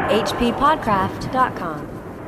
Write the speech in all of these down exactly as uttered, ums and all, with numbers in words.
h p podcraft dot com.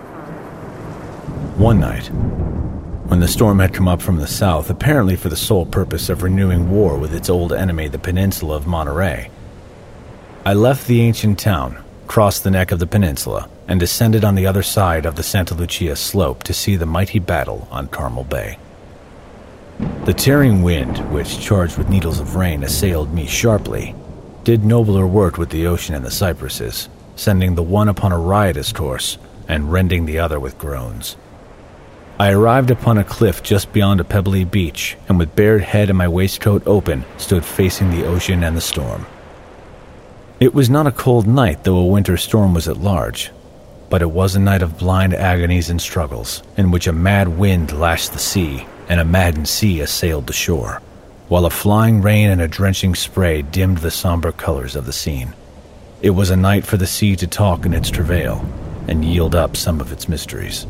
One night, when the storm had come up from the south, apparently for the sole purpose of renewing war with its old enemy, the peninsula of Monterey, I left the ancient town, crossed the neck of the peninsula, and descended on the other side of the Santa Lucia slope to see the mighty battle on Carmel Bay. The tearing wind, which, charged with needles of rain, assailed me sharply, did nobler work with the ocean and the cypresses, sending the one upon a riotous course and rending the other with groans. I arrived upon a cliff just beyond a pebbly beach, and with bared head and my waistcoat open, stood facing the ocean and the storm. It was not a cold night, though a winter storm was at large, but it was a night of blind agonies and struggles, in which a mad wind lashed the sea, and a maddened sea assailed the shore, while a flying rain and a drenching spray dimmed the somber colors of the scene. It was a night for the sea to talk in its travail, and yield up some of its mysteries.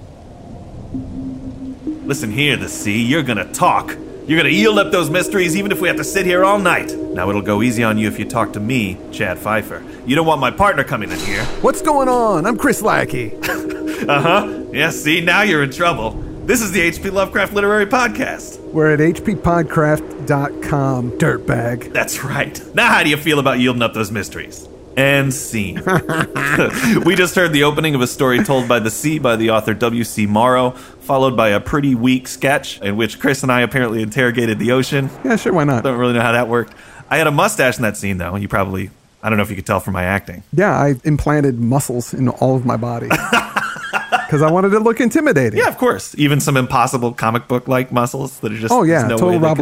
Listen here, the sea, you're gonna talk. You're gonna yield up those mysteries even if we have to sit here all night. Now it'll go easy on you if you talk to me, Chad Pfeiffer. You don't want my partner coming in here. What's going on? I'm Chris Lackey. Uh-huh. Yeah, see, now you're in trouble. This is the H P Lovecraft Literary Podcast. We're at h p podcraft dot com, dirtbag. That's right. Now how do you feel about yielding up those mysteries? And scene. We just heard the opening of a story told by the sea by the author W C Morrow, followed by a pretty weak sketch in which Chris and I apparently interrogated the ocean. Yeah, sure, why not? Don't really know how that worked. I had a mustache in that scene, though. You probably, I don't know if you could tell from my acting. Yeah, I implanted muscles in all of my body. Because I wanted to look intimidating. Yeah, of course. Even some impossible comic book-like muscles that are just... Oh, yeah, no total Rob can...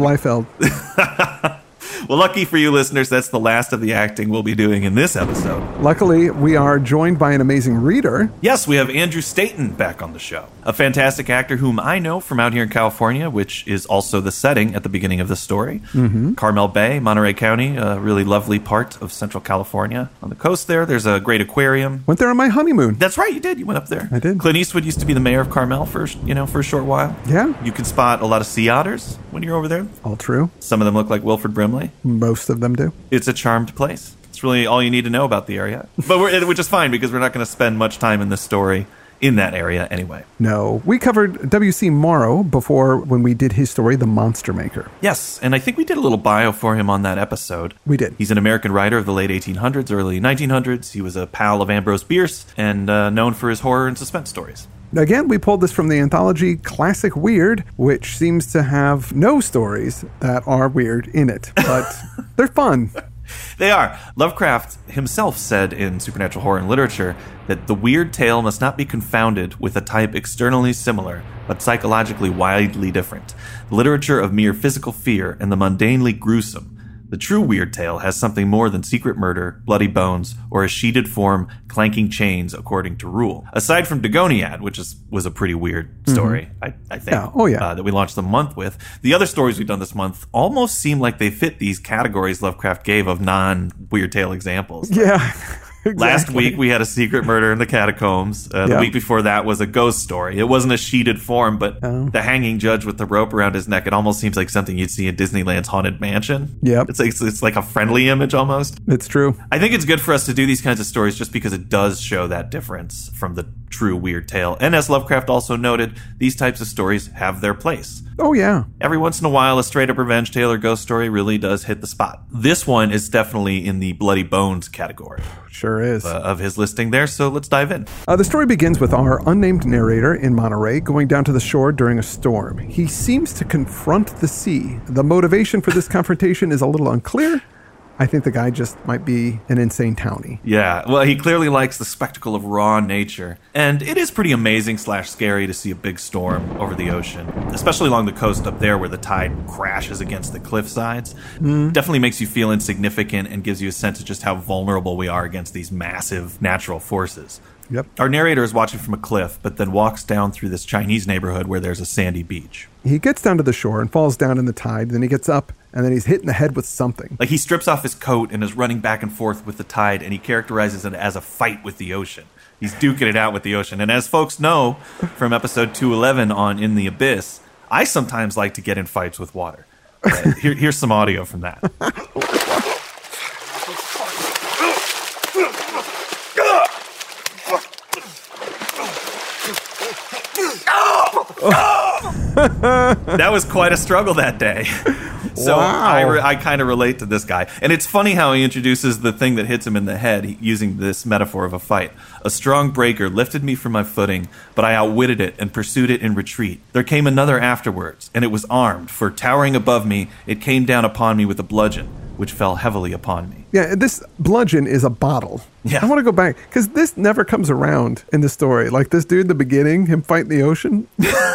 Liefeld. Well, lucky for you listeners, that's the last of the acting we'll be doing in this episode. Luckily, we are joined by an amazing reader. Yes, we have Andrew Staten back on the show. A fantastic actor whom I know from out here in California, which is also the setting at the beginning of the story. Mm-hmm. Carmel Bay, Monterey County, a really lovely part of Central California. On the coast there, there's a great aquarium. Went there on my honeymoon. That's right, you did. You went up there. I did. Clint Eastwood used to be the mayor of Carmel for, you know, for a short while. Yeah. You can spot a lot of sea otters when you're over there. All true. Some of them look like Wilford Brimley. Most of them do. It's a charmed place. It's really all you need to know about the area. But we're, which is fine because we're not going to spend much time in this story in that area anyway. No. We covered W C Morrow before when we did his story, The Monster Maker. Yes, and I think we did a little bio for him on that episode. We did. He's an American writer of the late eighteen hundreds, early nineteen hundreds. He was a pal of Ambrose Bierce and uh, known for his horror and suspense stories. Again, we pulled this from the anthology Classic Weird, which seems to have no stories that are weird in it, but they're fun. They are. Lovecraft himself said in Supernatural Horror and Literature that the weird tale must not be confounded with a type externally similar, but psychologically widely different. The literature of mere physical fear and the mundanely gruesome. The true weird tale has something more than secret murder, bloody bones, or a sheeted form, clanking chains, according to rule. Aside from Dagoniad, which is was a pretty weird story, mm-hmm. I, I think, yeah. Oh, yeah. Uh, that we launched the month with. The other stories we've done this month almost seem like they fit these categories Lovecraft gave of non-weird tale examples. Like, yeah. Exactly. Last week we had a secret murder in the catacombs. Uh, the yeah. week before that was a ghost story. It wasn't a sheeted form, but oh. the hanging judge with the rope around his neck, it almost seems like something you'd see in Disneyland's Haunted Mansion. Yep. It's like, it's, it's like a friendly image almost. It's true. I think it's good for us to do these kinds of stories just because it does show that difference from the true weird tale. And as Lovecraft also noted, these types of stories have their place. Oh, yeah. Every once in a while, a straight-up revenge tale or ghost story really does hit the spot. This one is definitely in the bloody bones category. Sure is. Uh, of his listing there, so let's dive in. Uh, the story begins with our unnamed narrator in Monterey going down to the shore during a storm. He seems to confront the sea. The motivation for this confrontation is a little unclear. I think the guy just might be an insane townie. Yeah, well, he clearly likes the spectacle of raw nature. And it is pretty amazing slash scary to see a big storm over the ocean, especially along the coast up there where the tide crashes against the cliff sides. Mm. Definitely makes you feel insignificant and gives you a sense of just how vulnerable we are against these massive natural forces. Yep. Our narrator is watching from a cliff, but then walks down through this Chinese neighborhood where there's a sandy beach. He gets down to the shore and falls down in the tide. Then he gets up, and then he's hit in the head with something. Like he strips off his coat and is running back and forth with the tide, and he characterizes it as a fight with the ocean. He's duking it out with the ocean. And as folks know from episode two eleven on In the Abyss, I sometimes like to get in fights with water. Uh, here, here's some audio from that. That was quite a struggle that day. So Wow. I, re- I kind of relate to this guy. And it's funny how he introduces the thing that hits him in the head using this metaphor of a fight. A strong breaker lifted me from my footing, but I outwitted it and pursued it in retreat. There came another afterwards, and it was armed, for towering above me, it came down upon me with a bludgeon, which fell heavily upon me. Yeah, this bludgeon is a bottle. Yeah. I want to go back, because this never comes around in the story. Like this dude in the beginning, him fighting the ocean.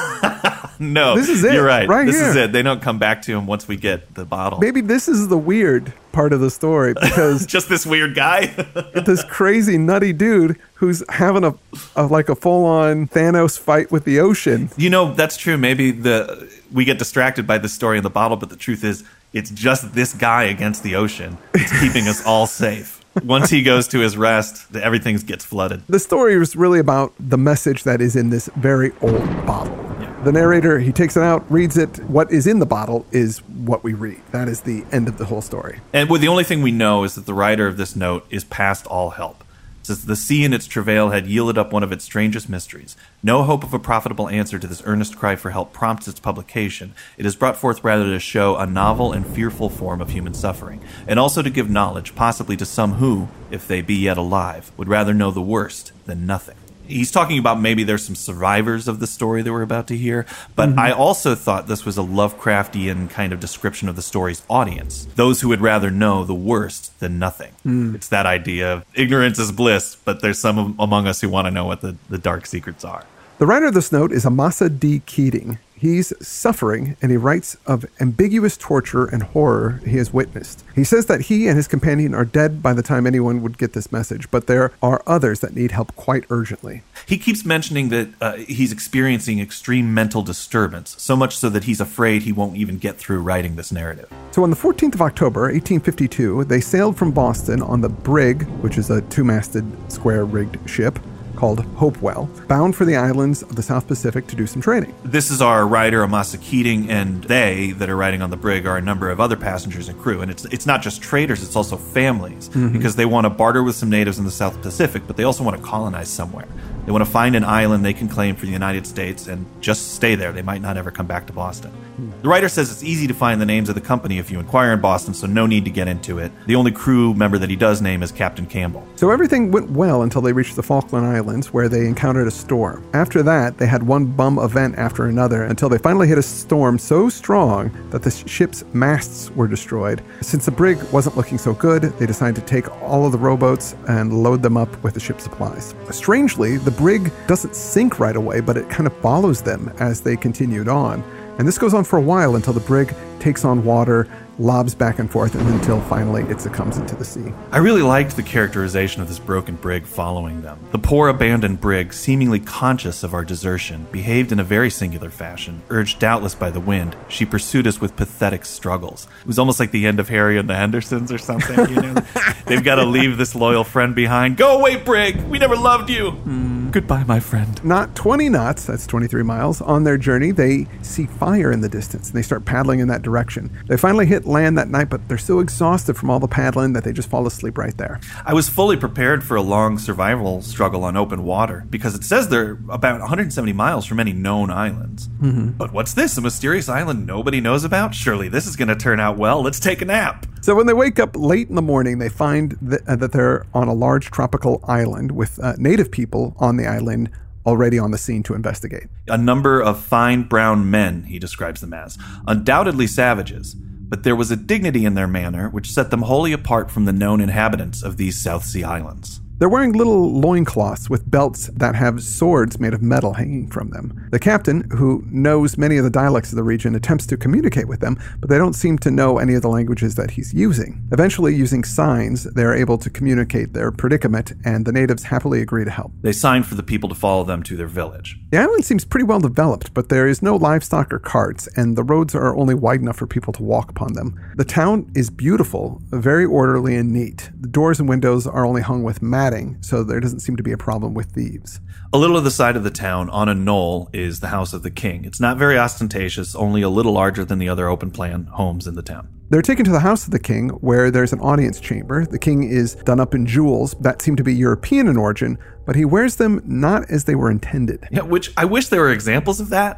No, This is it, you're right. right this here. is it. They don't come back to him once we get the bottle. Maybe this is the weird part of the story, because Just this weird guy. this crazy nutty dude who's having a, a like a full-on Thanos fight with the ocean. You know, that's true. Maybe the we get distracted by the story in the bottle, but the truth is, it's just this guy against the ocean. It's keeping us all safe. Once he goes to his rest, everything gets flooded. The story is really about the message that is in this very old bottle. The narrator, he takes it out, reads it. What is in the bottle is what we read. That is the end of the whole story. And well, the only thing we know is that the writer of this note is past all help. It says, the sea in its travail had yielded up one of its strangest mysteries. No hope of a profitable answer to this earnest cry for help prompts its publication. It is brought forth rather to show a novel and fearful form of human suffering, and also to give knowledge, possibly to some who, if they be yet alive, would rather know the worst than nothing. He's talking about maybe there's some survivors of the story that we're about to hear, but mm-hmm. I also thought this was a Lovecraftian kind of description of the story's audience. Those who would rather know the worst than nothing. Mm. It's that idea of ignorance is bliss, but there's some among us who want to know what the, the dark secrets are. The writer of this note is Amasa D. Keating. He's suffering, and he writes of ambiguous torture and horror he has witnessed. He says that he and his companion are dead by the time anyone would get this message, but there are others that need help quite urgently. He keeps mentioning that uh, he's experiencing extreme mental disturbance, so much so that he's afraid he won't even get through writing this narrative. So on the fourteenth of October, eighteen fifty-two, they sailed from Boston on the Brig, which is a two-masted, square-rigged ship, called Hopewell, bound for the islands of the South Pacific to do some trading. This is our writer, Amasa Keating, and they that are riding on the brig are a number of other passengers and crew. And it's it's not just traders, it's also families, mm-hmm. because they want to barter with some natives in the South Pacific, but they also want to colonize somewhere. They want to find an island they can claim for the United States and just stay there. They might not ever come back to Boston. The writer says it's easy to find the names of the company if you inquire in Boston, so no need to get into it. The only crew member that he does name is Captain Campbell. So everything went well until they reached the Falkland Islands, where they encountered a storm. After that, they had one bum event after another until they finally hit a storm so strong that the ship's masts were destroyed. Since the brig wasn't looking so good, they decided to take all of the rowboats and load them up with the ship's supplies. Strangely, the brig doesn't sink right away, but it kind of follows them as they continued on. And this goes on for a while until the brig takes on water, lobs back and forth, and until finally it succumbs into the sea. I really liked the characterization of this broken brig following them. The poor abandoned brig, seemingly conscious of our desertion, behaved in a very singular fashion. Urged doubtless by the wind, she pursued us with pathetic struggles. It was almost like the end of Harry and the Hendersons or something, you know? They've got to leave this loyal friend behind. Go away, brig! We never loved you! Mm. Goodbye, my friend. Not twenty knots, that's twenty-three miles, on their journey, they see fire in the distance, and they start paddling in that direction. They finally hit land that night, but they're so exhausted from all the paddling that they just fall asleep right there. I was fully prepared for a long survival struggle on open water, because it says they're about one hundred seventy miles from any known islands. Mm-hmm. But what's this, a mysterious island nobody knows about? Surely this is going to turn out well. Let's take a nap. So when they wake up late in the morning, they find that, uh, that they're on a large tropical island with uh, native people on the island already on the scene to investigate. A number of fine brown men, he describes them as, undoubtedly savages, but there was a dignity in their manner which set them wholly apart from the known inhabitants of these South Sea islands. They're wearing little loincloths with belts that have swords made of metal hanging from them. The captain, who knows many of the dialects of the region, attempts to communicate with them, but they don't seem to know any of the languages that he's using. Eventually, using signs, they're able to communicate their predicament, and the natives happily agree to help. They sign for the people to follow them to their village. The island seems pretty well developed, but there is no livestock or carts, and the roads are only wide enough for people to walk upon them. The town is beautiful, very orderly and neat. The doors and windows are only hung with matting, so there doesn't seem to be a problem with thieves. A little to the side of the town, on a knoll, is the house of the king. It's not very ostentatious, only a little larger than the other open-plan homes in the town. They're taken to the house of the king, where there's an audience chamber. The king is done up in jewels that seem to be European in origin, but he wears them not as they were intended. Yeah, which I wish there were examples of that.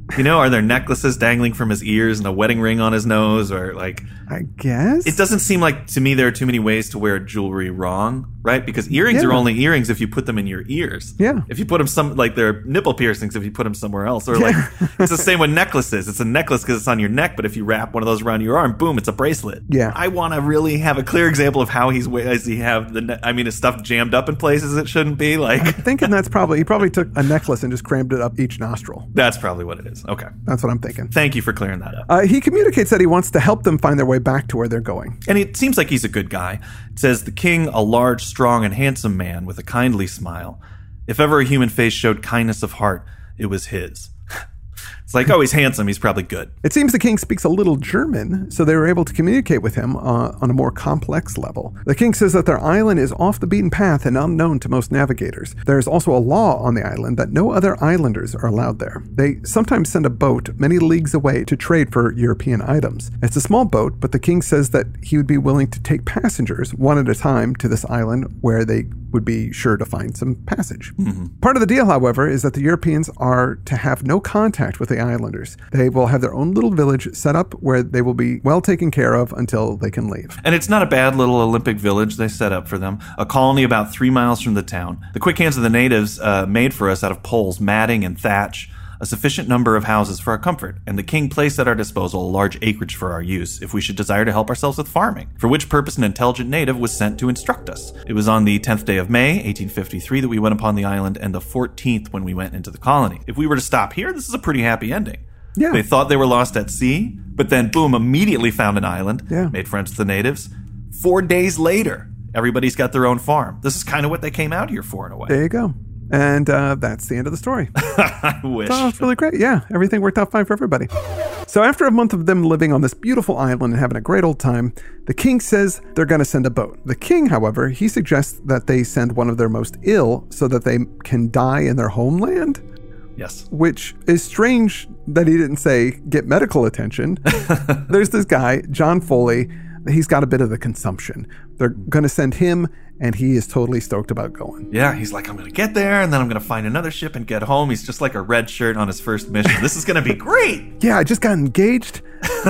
You know, are there necklaces dangling from his ears and a wedding ring on his nose, or like? I guess it doesn't seem like to me there are too many ways to wear jewelry wrong, right? Because earrings Yeah. are only earrings if you put them in your ears. Yeah. If you put them some like they're nipple piercings if you put them somewhere else, or like it's the same with necklaces. It's a necklace because it's on your neck, but if you wrap one of those around your arm, boom, it's a bracelet. Yeah. I want to really have a clear example of how he's does he have the ne- I mean, is stuff jammed up in places it shouldn't be? Like thinking that's probably he probably took a necklace and just crammed it up each nostril. that's probably what it is. Okay, That's what I'm thinking. thank you for clearing that up. Uh, he communicates that he wants to help them find their way back to where they're going. And it seems like he's a good guy. It says, the king, a large, strong, and handsome man with a kindly smile. If ever a human face showed kindness of heart, it was his. It's like, oh, he's handsome. He's probably good. It seems the king speaks a little German, so they were able to communicate with him uh, on a more complex level. The king says that their island is off the beaten path and unknown to most navigators. There is also a law on the island that no other islanders are allowed there. They sometimes send a boat many leagues away to trade for European items. It's a small boat, but the king says that he would be willing to take passengers one at a time to this island where they would be sure to find some passage. Mm-hmm. Part of the deal, however, is that the Europeans are to have no contact with the islanders. They will have their own little village set up where they will be well taken care of until they can leave. And it's not a bad little Olympic village they set up for them. A colony about three miles from the town. The quick hands of the natives uh, made for us out of poles, matting, and thatch a sufficient number of houses for our comfort, and the king placed at our disposal a large acreage for our use if we should desire to help ourselves with farming, for which purpose an intelligent native was sent to instruct us. It was on the tenth day of May, eighteen fifty-three, that we went upon the island, and the fourteenth when we went into the colony. If we were to stop here, this is a pretty happy ending. Yeah. They thought they were lost at sea, but then, boom, immediately found an island, Yeah. made friends with the natives. Four days later, everybody's got their own farm. This is kind of what they came out here for, in a way. There you go. And uh, that's the end of the story. I wish. Oh, it's really great. Yeah, everything worked out fine for everybody. So after a month of them living on this beautiful island and having a great old time, the king says they're going to send a boat. The king, however, he suggests that they send one of their most ill so that they can die in their homeland, Yes. which is strange that he didn't say get medical attention. There's this guy, John Foley. He's got a bit of the consumption. They're going to send him, and he is totally stoked about going. Yeah, he's like, I'm going to get there, and then I'm going to find another ship and get home. He's just like a red shirt on his first mission. This is going to be great. Yeah, I just got engaged.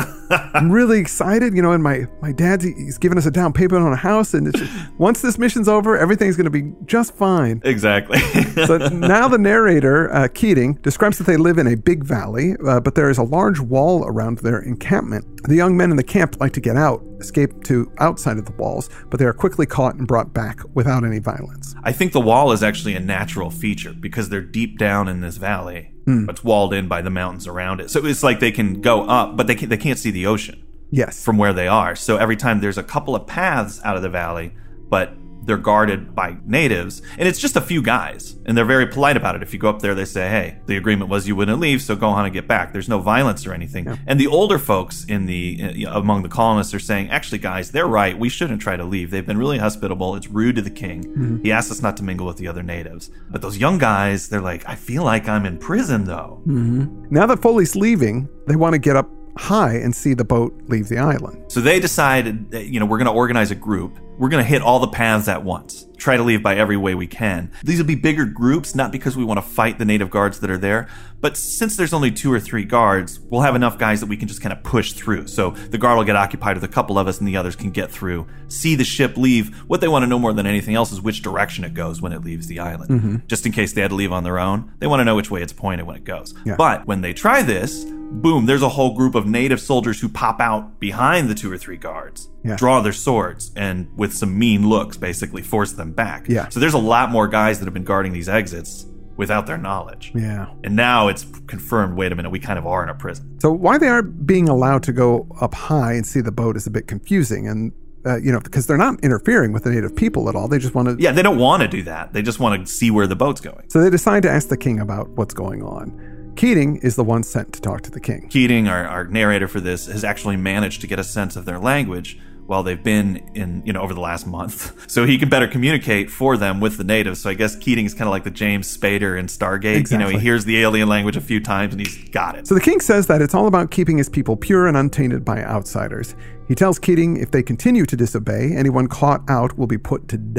I'm really excited, you know, and my, my dad's, he's giving us a down payment on a house, and it's just, once this mission's over, everything's going to be just fine. Exactly. So now the narrator, uh, Keating, describes that they live in a big valley, uh, but there is a large wall around their encampment. The young men in the camp like to get out, escape to outside of the walls, but they are quickly caught and brought back without any violence. I think the wall is actually a natural feature because they're deep down in this valley. Mm. It's walled in by the mountains around it. So it's like they can go up, but they can't, they can't see the ocean Yes. from where they are. So every time there's a couple of paths out of the valley, but they're guarded by natives, and it's just a few guys, and they're very polite about it. If you go up there, they say, hey, the agreement was you wouldn't leave, so go on and get back. There's no violence or anything. Yeah. And the older folks in the uh, among the colonists are saying, actually, guys, they're right. We shouldn't try to leave. They've been really hospitable. It's rude to the king. Mm-hmm. He asked us not to mingle with the other natives. But those young guys, they're like, I feel like I'm in prison, though. Mm-hmm. Now that Foley's leaving, they want to get up high and see the boat leave the island. So they decided, that, you know, we're going to organize a group. We're going to hit all the paths at once. Try to leave by every way we can. These will be bigger groups, not because we want to fight the native guards that are there, but since there's only two or three guards, we'll have enough guys that we can just kind of push through. So the guard will get occupied with a couple of us and the others can get through, see the ship leave. What they want to know more than anything else is which direction it goes when it leaves the island. Mm-hmm. Just in case they had to leave on their own, they want to know which way it's pointed when it goes. Yeah. But when they try this, boom, there's a whole group of native soldiers who pop out behind the two or three guards, yeah. draw their swords, and with some mean looks, basically force them back. Yeah. So there's a lot more guys that have been guarding these exits without their knowledge. Yeah. And now it's confirmed, wait a minute, we kind of are in a prison. So why they are being allowed to go up high and see the boat is a bit confusing. And, uh, you know, because they're not interfering with the native people at all. They just want to... Yeah, they don't want to do that. They just want to see where the boat's going. So they decide to ask the king about what's going on. Keating is the one sent to talk to the king. Keating, our, our narrator for this, has actually managed to get a sense of their language while they've been in, you know, over the last month. So he can better communicate for them with the natives. So I guess Keating is kind of like the James Spader in Stargate. Exactly. You know, he hears the alien language a few times and he's got it. So the king says that it's all about keeping his people pure and untainted by outsiders. He tells Keating if they continue to disobey, anyone caught out will be put to death.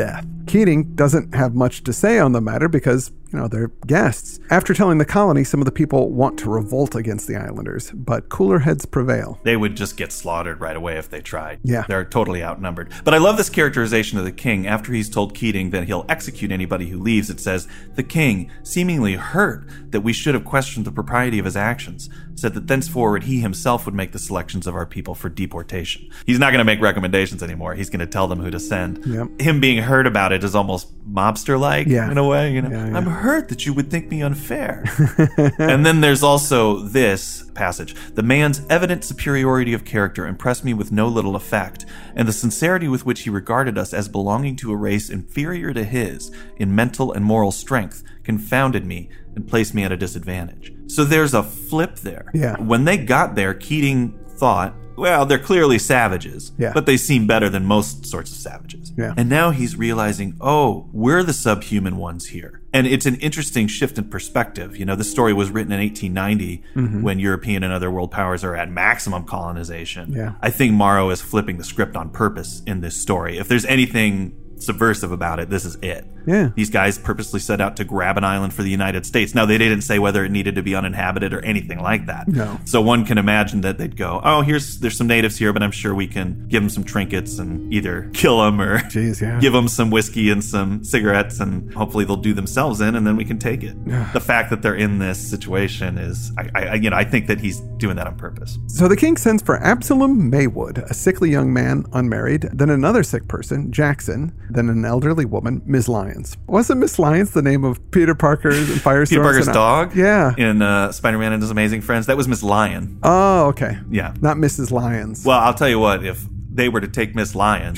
Keating doesn't have much to say on the matter because, you know, they're guests. After telling the colony, some of the people want to revolt against the islanders, but cooler heads prevail. They would just get slaughtered right away if they tried. Yeah. They're totally outnumbered. But I love this characterization of the king. After he's told Keating that he'll execute anybody who leaves, it says, the king, seemingly hurt that we should have questioned the propriety of his actions, said that thenceforward he himself would make the selections of our people for deportation. He's not going to make recommendations anymore. He's going to tell them who to send. Yep. Him being hurt about it is almost mobster-like yeah. in a way. You know, yeah, yeah. I'm hurt that you would think me unfair. And then there's also this passage. The man's evident superiority of character impressed me with no little effect, and the sincerity with which he regarded us as belonging to a race inferior to his in mental and moral strength confounded me and placed me at a disadvantage. So there's a flip there. Yeah. When they got there, Keating thought, well, they're clearly savages, yeah. but they seem better than most sorts of savages. Yeah. And now he's realizing, oh, we're the subhuman ones here. And it's an interesting shift in perspective. You know, this story was written in eighteen ninety mm-hmm. when European and other world powers are at maximum colonization. Yeah. I think Morrow is flipping the script on purpose in this story. If there's anything subversive about it, this is it. Yeah. These guys purposely set out to grab an island for the United States. Now, they didn't say whether it needed to be uninhabited or anything like that. No. So one can imagine that they'd go, oh, here's there's some natives here, but I'm sure we can give them some trinkets and either kill them or Jeez, yeah. give them some whiskey and some cigarettes, and hopefully they'll do themselves in, and then we can take it. The fact that they're in this situation is, I, I, you know, I think that he's doing that on purpose. So the king sends for Absalom Maywood, a sickly young man, unmarried, then another sick person, Jackson, then an elderly woman, Miz Lyons. Wasn't Miss Lyons the name of Peter Parker's and Firestorm? Peter Parker's dog? Yeah. In uh, Spider-Man and His Amazing Friends. That was Miss Lion. Oh, okay. Yeah. Not Missus Lyons. Well, I'll tell you what, if they were to take Miss Lion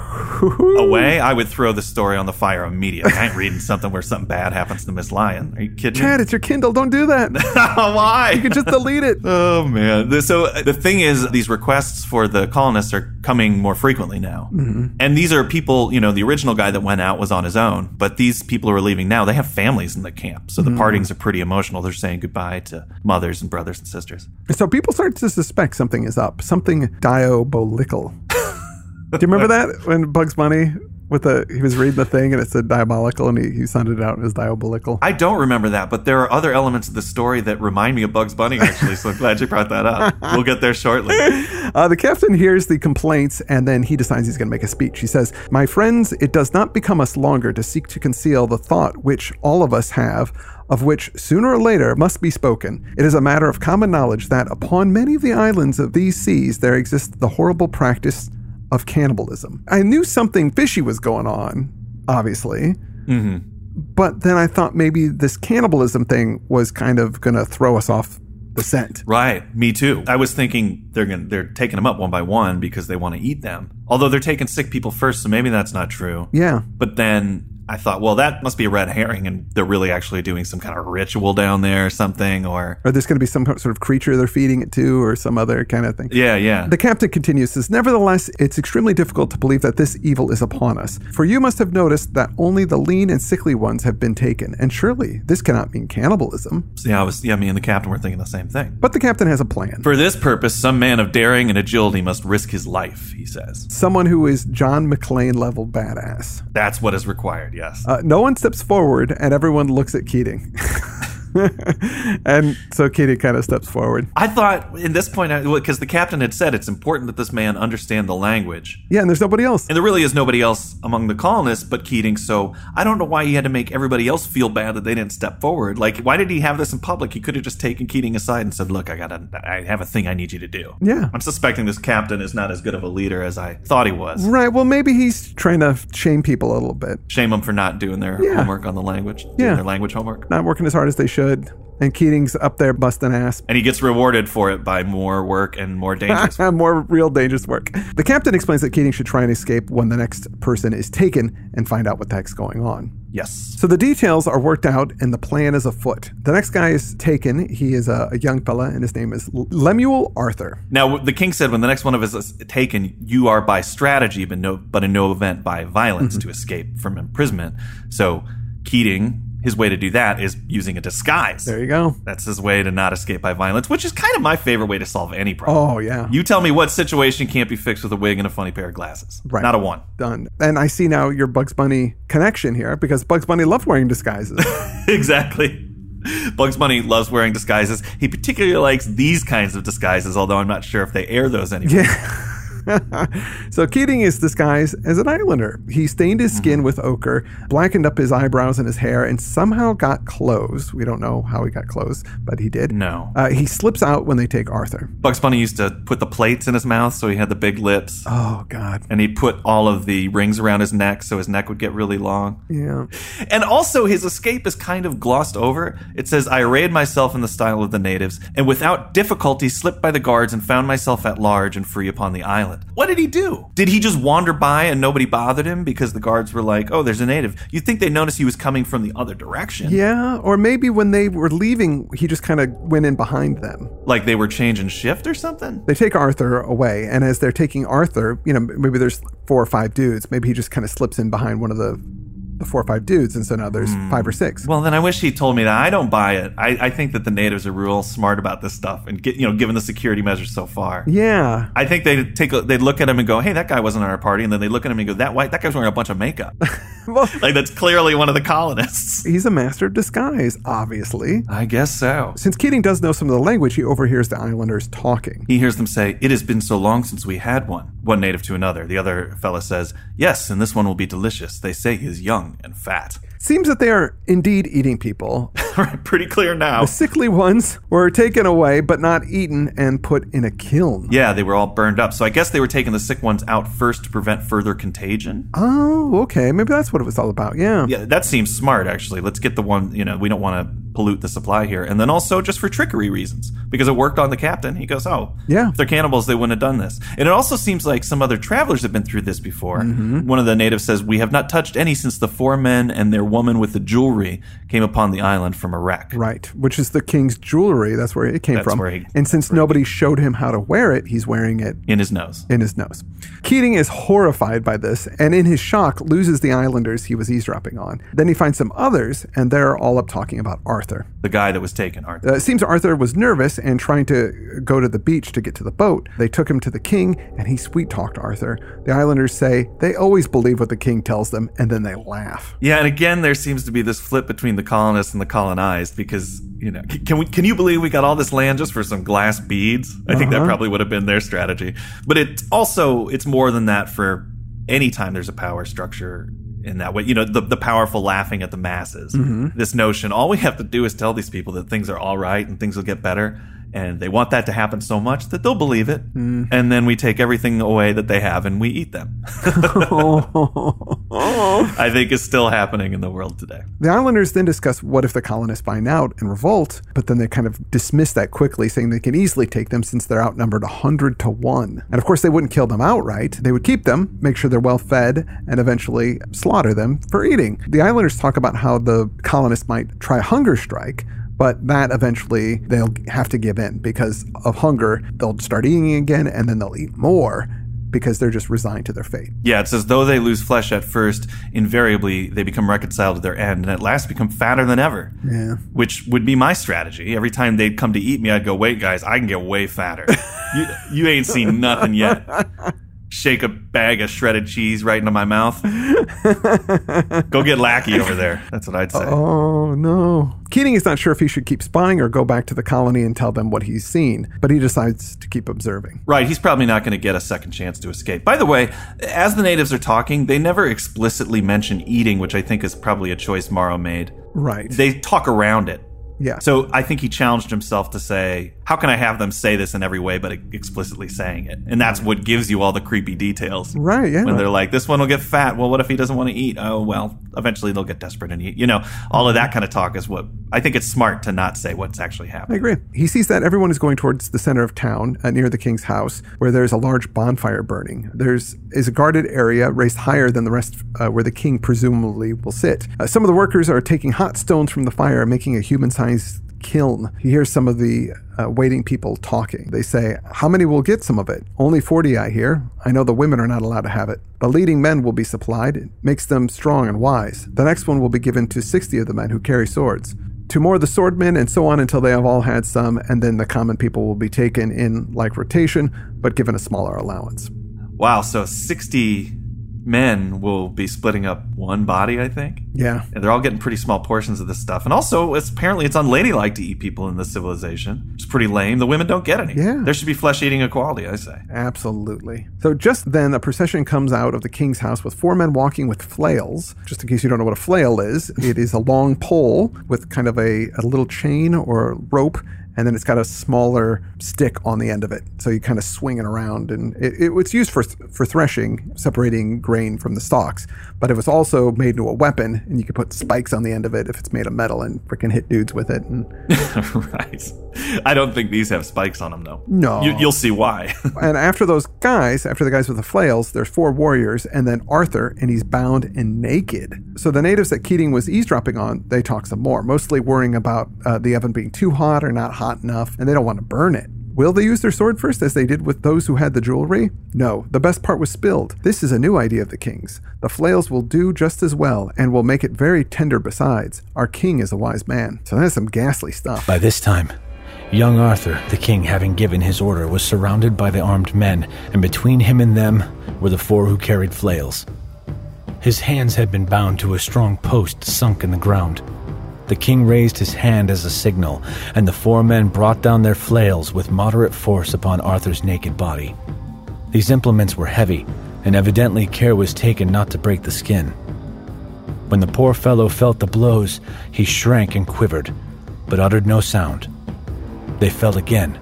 away, I would throw the story on the fire immediately. I ain't reading something where something bad happens to Miss Lion. Are you kidding Chad, me? it's your Kindle. Don't do that. Why? You can just delete it. Oh, man. The- So the thing is, these requests for the colonists are coming more frequently now. Mm-hmm. And these are people, you know, the original guy that went out was on his own. But these people who are leaving now, they have families in the camp. So the mm-hmm. partings are pretty emotional. They're saying goodbye to mothers and brothers and sisters. So people start to suspect something is up. Something diabolical. Do you remember that when Bugs Bunny with the he was reading the thing and it said diabolical and he, he sounded it out as diabolical? I don't remember that, but there are other elements of the story that remind me of Bugs Bunny, actually, so I'm glad you brought that up. We'll get there shortly. Uh, the captain hears the complaints and then he decides he's going to make a speech. He says, "My friends, it does not become us longer to seek to conceal the thought which all of us have, of which sooner or later must be spoken. It is a matter of common knowledge that upon many of the islands of these seas there exists the horrible practice of cannibalism." I knew something fishy was going on, obviously. Mm-hmm. But then I thought maybe this cannibalism thing was kind of going to throw us off the scent. Right. Me too. I was thinking they're gonna, they're taking them up one by one because they want to eat them. Although they're taking sick people first, so maybe that's not true. Yeah. But then I thought, well, that must be a red herring, and they're really actually doing some kind of ritual down there or something, or... Or there's going to be some sort of creature they're feeding it to, or some other kind of thing. Yeah, yeah. The captain continues, says, "Nevertheless, it's extremely difficult to believe that this evil is upon us. For you must have noticed that only the lean and sickly ones have been taken, and surely this cannot mean cannibalism." So yeah, I was, yeah, me and the captain were thinking the same thing. But the captain has a plan. For this purpose, some man of daring and agility must risk his life, he says. Someone who is John McClane level badass. That's what is required, yes. Uh, no one steps forward and everyone looks at Keating. And so Keating kind of steps forward. I thought in this point, because the captain had said it's important that this man understand the language. Yeah, and there's nobody else. And there really is nobody else among the colonists but Keating, so I don't know why he had to make everybody else feel bad that they didn't step forward. Like, why did he have this in public? He could have just taken Keating aside and said, "Look, I got a, I have a thing I need you to do." Yeah. I'm suspecting this captain is not as good of a leader as I thought he was. Right, well, maybe he's trying to shame people a little bit. Shame them for not doing their Yeah. homework on the language, doing Yeah. their language homework. Not working as hard as they should. And Keating's up there busting ass. And he gets rewarded for it by more work and more dangerous work. More real dangerous work. The captain explains that Keating should try and escape when the next person is taken and find out what the heck's going on. Yes. So the details are worked out and the plan is afoot. The next guy is taken. He is a, a young fella and his name is Lemuel Arthur. Now, the king said when the next one of us is taken, you are by strategy, but no, but in no event by violence mm-hmm. to escape from imprisonment. So Keating, his way to do that is using a disguise. There you go. That's his way to not escape by violence, which is kind of my favorite way to solve any problem. Oh, yeah. You tell me what situation can't be fixed with a wig and a funny pair of glasses. Right. Not a one. Done. And I see now your Bugs Bunny connection here because Bugs Bunny loved wearing disguises. Exactly. Bugs Bunny loves wearing disguises. He particularly likes these kinds of disguises, although I'm not sure if they air those anymore. Yeah. So Keating is disguised as an islander. He stained his skin mm-hmm. with ochre, blackened up his eyebrows and his hair, and somehow got clothes. We don't know how he got clothes, but he did. No. Uh, he slips out when they take Arthur. Bugs Bunny used to put the plates in his mouth so he had the big lips. Oh, God. And he'd put all of the rings around his neck so his neck would get really long. Yeah. And also his escape is kind of glossed over. It says, I arrayed myself in the style of the natives, and without difficulty slipped by the guards and found myself at large and free upon the island. What did he do? Did he just wander by and nobody bothered him because the guards were like, oh, there's a native? You'd think they noticed he was coming from the other direction. Yeah, or maybe when they were leaving, he just kind of went in behind them. Like they were changing shift or something? They take Arthur away, and as they're taking Arthur, you know, maybe there's four or five dudes. Maybe he just kind of slips in behind one of the the four or five dudes, and so now there's mm. five or six. Well, then I wish he told me that. I don't buy it. I, I think that the natives are real smart about this stuff, and get, you know, given the security measures so far. Yeah, I think they'd take a, they'd look at him and go, "Hey, that guy wasn't on our party," and then they look at him and go, "That white, that guy's wearing a bunch of makeup." Well, like that's clearly one of the colonists. He's a master of disguise, obviously. I guess so. Since Keating does know some of the language, he overhears the islanders talking. He hears them say, "It has been so long since we had one." One native to another. The other fella says, "Yes, and this one will be delicious. They say he is young and fat." Seems that they are indeed eating people. Pretty clear now. The sickly ones were taken away, but not eaten and put in a kiln. Yeah, they were all burned up. So I guess they were taking the sick ones out first to prevent further contagion. Oh, okay. Maybe that's what it was all about. Yeah. Yeah, that seems smart, actually. Let's get the one, you know, we don't want to pollute the supply here. And then also just for trickery reasons, because it worked on the captain. He goes, oh, yeah. If they're cannibals, they wouldn't have done this. And it also seems like some other travelers have been through this before. Mm-hmm. One of the natives says, we have not touched any since the four men and their woman with the jewelry came upon the island from a wreck. Right, which is the king's jewelry. That's where it came That's from. Where he, and since nobody he, showed him how to wear it, he's wearing it in his nose. In his nose. Keating is horrified by this, and in his shock, loses the islanders he was eavesdropping on. Then he finds some others, and they're all up talking about Arthur. The guy that was taken, Arthur. Uh, it seems Arthur was nervous and trying to go to the beach to get to the boat. They took him to the king, and he sweet-talked Arthur. The islanders say they always believe what the king tells them, and then they laugh. Yeah, and again, there seems to be this flip between the colonists and the colonized, because, you know, can we can you believe we got all this land just for some glass beads? I uh-huh. think that probably would have been their strategy. But it also, it's more than that for any time there's a power structure in that way. You know, the, the powerful laughing at the masses. Mm-hmm. This notion, all we have to do is tell these people that things are all right and things will get better. And they want that to happen so much that they'll believe it. Mm. And then we take everything away that they have and we eat them. I think is still happening in the world today. The islanders then discuss what if the colonists find out and revolt, but then they kind of dismiss that quickly, saying they can easily take them since they're outnumbered one hundred to one. And of course, they wouldn't kill them outright. They would keep them, make sure they're well fed, and eventually slaughter them for eating. The islanders talk about how the colonists might try a hunger strike, but that eventually they'll have to give in because of hunger. They'll start eating again, and then they'll eat more because they're just resigned to their fate. Yeah, it says, though they lose flesh at first, invariably they become reconciled to their end, and at last become fatter than ever. Yeah. Which would be my strategy. Every time they'd come to eat me, I'd go, wait, guys, I can get way fatter. you, you ain't seen nothing yet. Shake a bag of shredded cheese right into my mouth. Go get Lackey over there. That's what I'd say. Oh, no. Keating is not sure if he should keep spying or go back to the colony and tell them what he's seen, but he decides to keep observing. Right. He's probably not going to get a second chance to escape. By the way, as the natives are talking, they never explicitly mention eating, which I think is probably a choice Morrow made. Right. They talk around it. Yeah. So I think he challenged himself to say, how can I have them say this in every way but explicitly saying it? And that's what gives you all the creepy details. Right, yeah. When they're like, this one will get fat. Well, what if he doesn't want to eat? Oh, well, eventually they'll get desperate and eat. You know, all of that kind of talk is what I think it's smart to not say what's actually happening. I agree. He sees that everyone is going towards the center of town uh, near the king's house where there's a large bonfire burning. There's is a guarded area raised higher than the rest uh, where the king presumably will sit. Uh, some of the workers are taking hot stones from the fire and making a human-sized kiln. He hears some of the uh, waiting people talking. They say, how many will get some of it? Only forty, I hear. I know the women are not allowed to have it. The leading men will be supplied. It makes them strong and wise. The next one will be given to sixty of the men who carry swords. To more of the swordmen, and so on until they have all had some, and then the common people will be taken in like rotation, but given a smaller allowance. Wow, so sixty men will be splitting up one body, I think? Yeah. And they're all getting pretty small portions of this stuff. And also, it's, apparently it's unladylike to eat people in this civilization. It's pretty lame. The women don't get any. Yeah. There should be flesh-eating equality, I say. Absolutely. So just then, a procession comes out of the king's house with four men walking with flails. Just in case you don't know what a flail is, it is a long pole with kind of a, a little chain or rope, and then it's got a smaller stick on the end of it. So you kind of swing it around. And it, it, it's used for for threshing, separating grain from the stalks. But it was also made into a weapon, and you could put spikes on the end of it if it's made of metal and freaking hit dudes with it. And right. I don't think these have spikes on them, though. No. You, you'll see why. And after those guys, after the guys with the flails, there's four warriors, and then Arthur, and he's bound and naked. So the natives that Keating was eavesdropping on, they talk some more, mostly worrying about uh, the oven being too hot or not hot enough, and they don't want to burn it. Will they use their sword first, as they did with those who had the jewelry? No, the best part was spilled. This is a new idea of the king's. The flails will do just as well, and will make it very tender besides. Our king is a wise man. So that's some ghastly stuff. By this time, young Arthur, the king, having given his order, was surrounded by the armed men, and between him and them were the four who carried flails. His hands had been bound to a strong post sunk in the ground. The king raised his hand as a signal, and the four men brought down their flails with moderate force upon Arthur's naked body. These implements were heavy, and evidently care was taken not to break the skin. When the poor fellow felt the blows, he shrank and quivered, but uttered no sound. They fell again.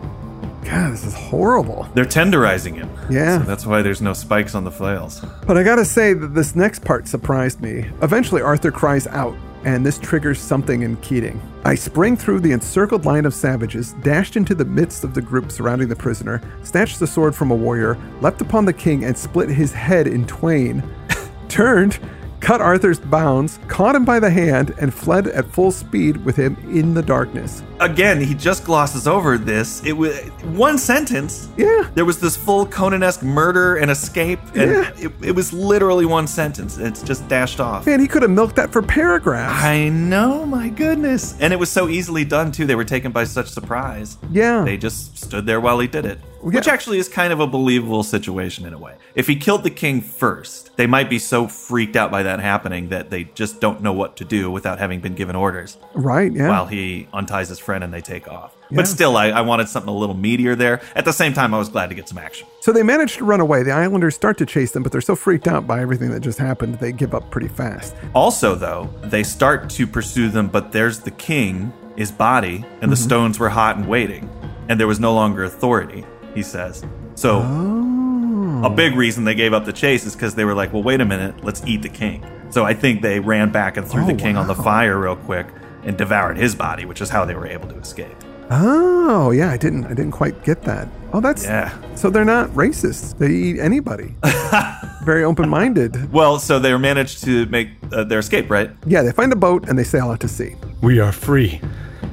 God, this is horrible. They're tenderizing him. Yeah. So that's why there's no spikes on the flails. But I gotta say that this next part surprised me. Eventually, Arthur cries out, and this triggers something in Keating. I sprang through the encircled line of savages, dashed into the midst of the group surrounding the prisoner, snatched the sword from a warrior, leapt upon the king and split his head in twain, turned, cut Arthur's bounds, caught him by the hand, and fled at full speed with him in the darkness. Again, he just glosses over this. It was one sentence. Yeah. There was this full Conan-esque murder and escape, and Yeah. it, it was literally one sentence. It's just dashed off. Man, he could have milked that for paragraphs. I know, my goodness. And it was so easily done, too. They were taken by such surprise. Yeah. They just stood there while he did it. Yeah. Which actually is kind of a believable situation in a way. If he killed the king first, they might be so freaked out by that happening that they just don't know what to do without having been given orders. Right, yeah. While he unties his friend and they take off. Yeah. But still, I, I wanted something a little meatier there. At the same time, I was glad to get some action. So they manage to run away. The islanders start to chase them, but they're so freaked out by everything that just happened, they give up pretty fast. Also, though, they start to pursue them, but there's the king, his body, and the Mm-hmm. stones were hot and waiting. And there was no longer authority, he says. So, Oh. a big reason they gave up the chase is because they were like, well, wait a minute, let's eat the king. So I think they ran back and threw Oh, the king on the wow. fire real quick and devoured his body, which is how they were able to escape. Oh, yeah, I didn't I didn't quite get that. Oh, that's Yeah. So they're not racist. They eat anybody. Very open-minded. Well, so they managed to make uh, their escape, right? Yeah, they find a boat and they sail out to sea. We are free.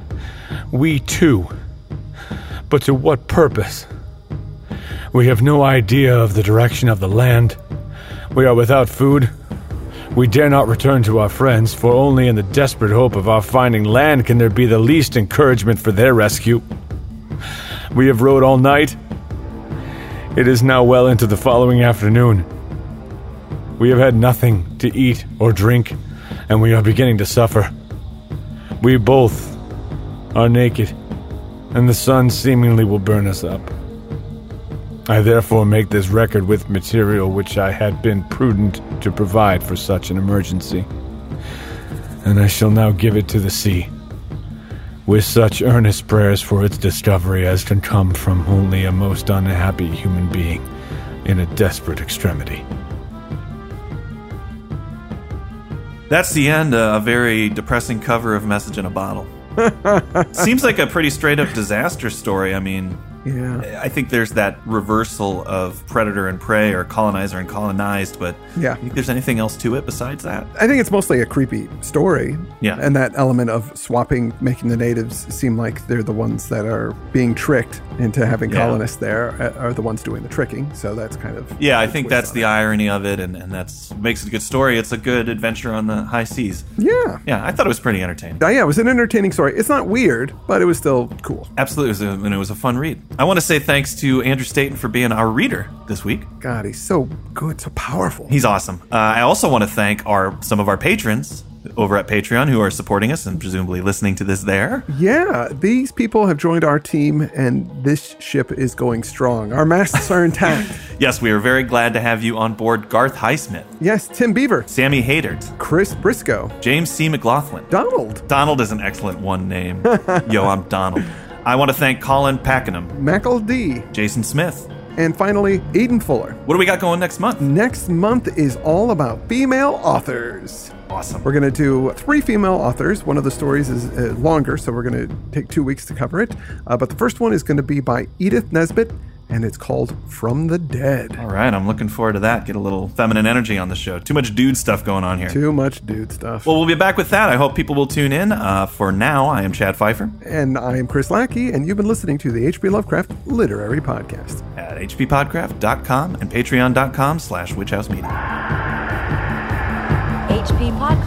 We too. But to what purpose? We have no idea of the direction of the land. We are without food. We dare not return to our friends, for only in the desperate hope of our finding land can there be the least encouragement for their rescue. We have rowed all night. It is now well into the following afternoon. We have had nothing to eat or drink, and we are beginning to suffer. We both are naked, and the sun seemingly will burn us up. I therefore make this record with material which I had been prudent to provide for such an emergency, and I shall now give it to the sea, with such earnest prayers for its discovery as can come from only a most unhappy human being in a desperate extremity. That's the end. Uh, a very depressing cover of Message in a Bottle. Seems like a pretty straight-up disaster story. I mean, Yeah. I think there's that reversal of predator and prey or colonizer and colonized, but Yeah. I think there's anything else to it besides that. I think it's mostly a creepy story. Yeah. And that element of swapping, making the natives seem like they're the ones that are being tricked into having Yeah. colonists there uh, are the ones doing the tricking. So that's kind of... Yeah, I think twist that's on the it. irony of it, and, and that's makes it a good story. It's a good adventure on the high seas. Yeah. Yeah, I thought it was pretty entertaining. Uh, yeah, it was an entertaining story. It's not weird, but it was still cool. Absolutely, it was a, and it was a fun read. I want to say thanks to Andrew Staten for being our reader this week. God, he's so good, so powerful. He's awesome. Uh, I also want to thank our some of our patrons over at Patreon who are supporting us and presumably listening to this there. Yeah, these people have joined our team, and this ship is going strong. Our masts are intact. Yes, we are very glad to have you on board Garth Highsmith, Yes, Tim Beaver, Sammy Haydert, Chris Briscoe, James C. McLaughlin. Donald, Donald is an excellent one name. Yo, I'm Donald. I want to thank Colin Packenham, Mackle D, Jason Smith. and finally, Aiden Fuller. What do we got going next month? Next month is all about female authors. Awesome. We're going to do three female authors. One of the stories is uh, longer, so we're going to take two weeks to cover it. Uh, but the first one is going to be by Edith Nesbit, and it's called From the Dead. All right, I'm looking forward to that. Get a little feminine energy on the show. Too much dude stuff going on here. Too much dude stuff. Well, we'll be back with that. I hope people will tune in. Uh, for now, I am Chad Pfeiffer And I am Chris Lackey, and you've been listening to the H P Lovecraft Literary Podcast. at h p podcraft dot com and patreon dot com slash witchhouse media. H P Podcast.